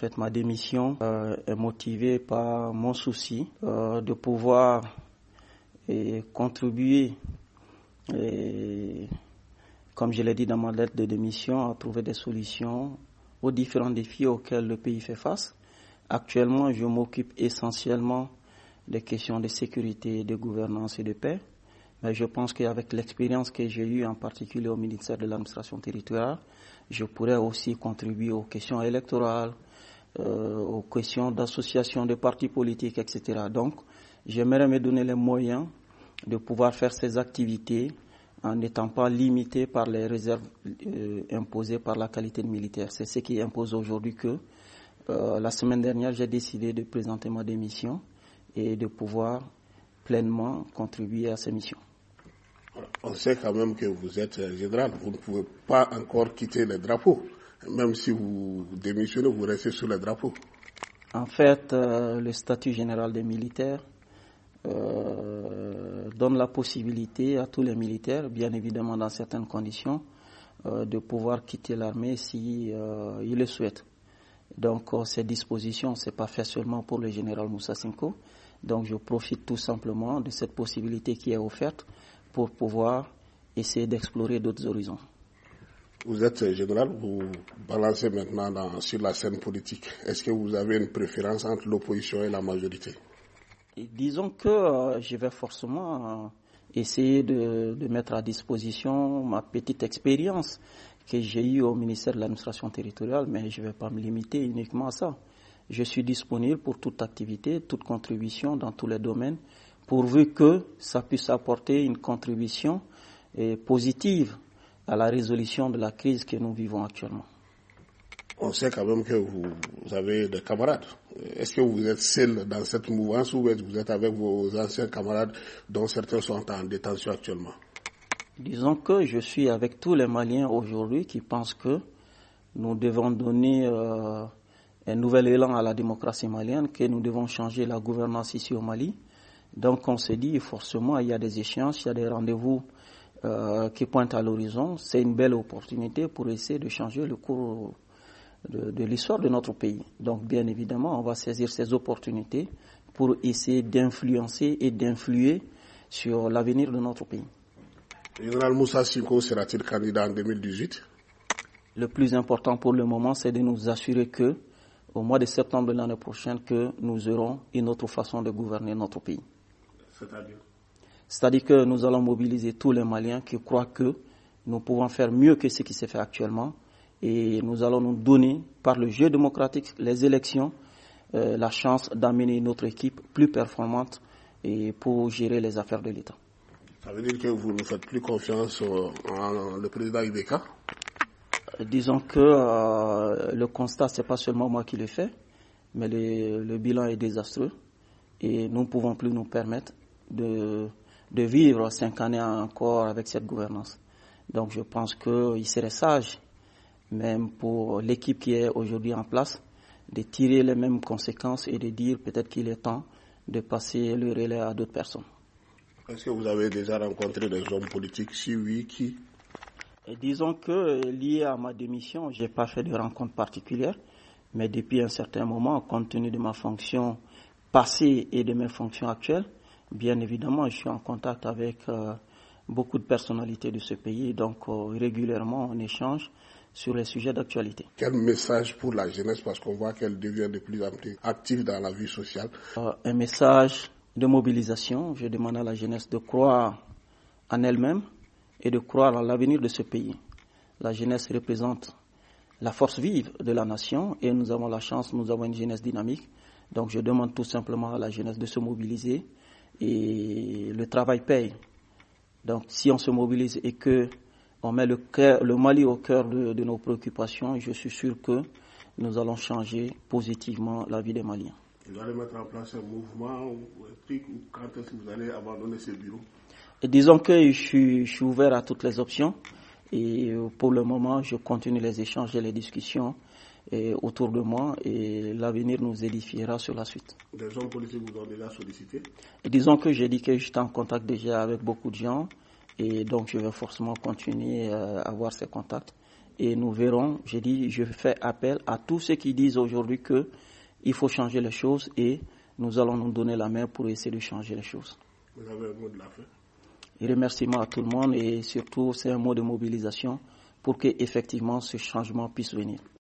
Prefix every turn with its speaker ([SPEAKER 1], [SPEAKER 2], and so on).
[SPEAKER 1] fait, ma démission est motivée par mon souci de pouvoir contribuer, comme je l'ai dit dans ma lettre de démission, à trouver des solutions aux différents défis auxquels le pays fait face. Actuellement, je m'occupe essentiellement des questions de sécurité, de gouvernance et de paix. Mais je pense qu'avec l'expérience que j'ai eue, en particulier au ministère de l'administration territoriale, je pourrais aussi contribuer aux questions électorales, aux questions d'association de partis politiques, etc. Donc, j'aimerais me donner les moyens de pouvoir faire ces activités en n'étant pas limité par les réserves imposées par la qualité de militaire. C'est ce qui impose aujourd'hui que la semaine dernière, j'ai décidé de présenter ma démission et de pouvoir pleinement contribuer à ces missions.
[SPEAKER 2] On sait quand même que vous êtes général, vous ne pouvez pas encore quitter les drapeaux. Même si vous démissionnez, vous restez sur les drapeaux.
[SPEAKER 1] En fait, le statut général des militaires donne la possibilité à tous les militaires, bien évidemment dans certaines conditions, de pouvoir quitter l'armée si ils le souhaitent. Donc ces dispositions, c'est pas fait seulement pour le général Moussa Sinko. Donc je profite tout simplement de cette possibilité qui est offerte pour pouvoir essayer d'explorer d'autres horizons.
[SPEAKER 2] Vous êtes général, vous balancez maintenant sur la scène politique. Est-ce que vous avez une préférence entre l'opposition et la majorité?
[SPEAKER 1] Et disons que je vais forcément essayer de mettre à disposition ma petite expérience que j'ai eue au ministère de l'administration territoriale, mais je ne vais pas me limiter uniquement à ça. Je suis disponible pour toute activité, toute contribution dans tous les domaines, pourvu que ça puisse apporter une contribution positive à la résolution de la crise que nous vivons actuellement.
[SPEAKER 2] On sait quand même que vous avez des camarades. Est-ce que vous êtes seul dans cette mouvance ou vous êtes avec vos anciens camarades dont certains sont en détention actuellement?
[SPEAKER 1] Disons que je suis avec tous les Maliens aujourd'hui qui pensent que nous devons donner un nouvel élan à la démocratie malienne, que nous devons changer la gouvernance ici au Mali. Donc on se dit forcément il y a des échéances, il y a des rendez-vous qui pointent à l'horizon. C'est une belle opportunité pour essayer de changer le cours de l'histoire de notre pays. Donc bien évidemment on va saisir ces opportunités pour essayer d'influencer et d'influer sur l'avenir de notre pays.
[SPEAKER 2] Le général Moussa Sinko sera-t-il candidat en 2018?
[SPEAKER 1] Le plus important pour le moment, c'est de nous assurer que, au mois de septembre de l'année prochaine, que nous aurons une autre façon de gouverner notre pays. C'est-à-dire que nous allons mobiliser tous les Maliens qui croient que nous pouvons faire mieux que ce qui se fait actuellement et nous allons nous donner, par le jeu démocratique, les élections, la chance d'amener notre équipe plus performante et pour gérer les affaires de l'État.
[SPEAKER 2] Ça veut dire que vous ne faites plus confiance en le président Ibeka?
[SPEAKER 1] Disons que le constat, ce n'est pas seulement moi qui le fais, mais le bilan est désastreux et nous ne pouvons plus nous permettre de vivre 5 années encore avec cette gouvernance. Donc je pense qu'il serait sage, même pour l'équipe qui est aujourd'hui en place, de tirer les mêmes conséquences et de dire peut-être qu'il est temps de passer le relais à d'autres personnes.
[SPEAKER 2] Est-ce que vous avez déjà rencontré des hommes politiques? Si oui, qui?
[SPEAKER 1] Et disons que lié à ma démission, je n'ai pas fait de rencontre particulière, mais depuis un certain moment, compte tenu de ma fonction passée et de mes fonctions actuelles, bien évidemment, je suis en contact avec beaucoup de personnalités de ce pays, donc régulièrement on échange sur les sujets d'actualité.
[SPEAKER 2] Quel message pour la jeunesse, parce qu'on voit qu'elle devient de plus en plus active dans la vie sociale?
[SPEAKER 1] Un message de mobilisation. Je demande à la jeunesse de croire en elle-même et de croire en l'avenir de ce pays. La jeunesse représente la force vive de la nation et nous avons la chance, nous avons une jeunesse dynamique. Donc je demande tout simplement à la jeunesse de se mobiliser et le travail paye. Donc si on se mobilise et que on met le Mali au cœur de nos préoccupations, je suis sûr que nous allons changer positivement la vie des Maliens.
[SPEAKER 2] Vous allez mettre en place un mouvement ou quand est-ce que vous allez abandonner ce bureau?
[SPEAKER 1] Et disons que je suis ouvert à toutes les options et pour le moment je continue les échanges et les discussions autour de moi et l'avenir nous édifiera sur la suite.
[SPEAKER 2] Des hommes politiques vous ont déjà sollicité?
[SPEAKER 1] Et disons que j'ai dit que j'étais en contact déjà avec beaucoup de gens et donc je vais forcément continuer à avoir ces contacts et nous verrons. Je fais appel à tous ceux qui disent aujourd'hui qu'il faut changer les choses et nous allons nous donner la main pour essayer de changer les choses.
[SPEAKER 2] Vous avez un mot de la fin?
[SPEAKER 1] Et remerciement à tout le monde et surtout c'est un mot de mobilisation pour que effectivement ce changement puisse venir.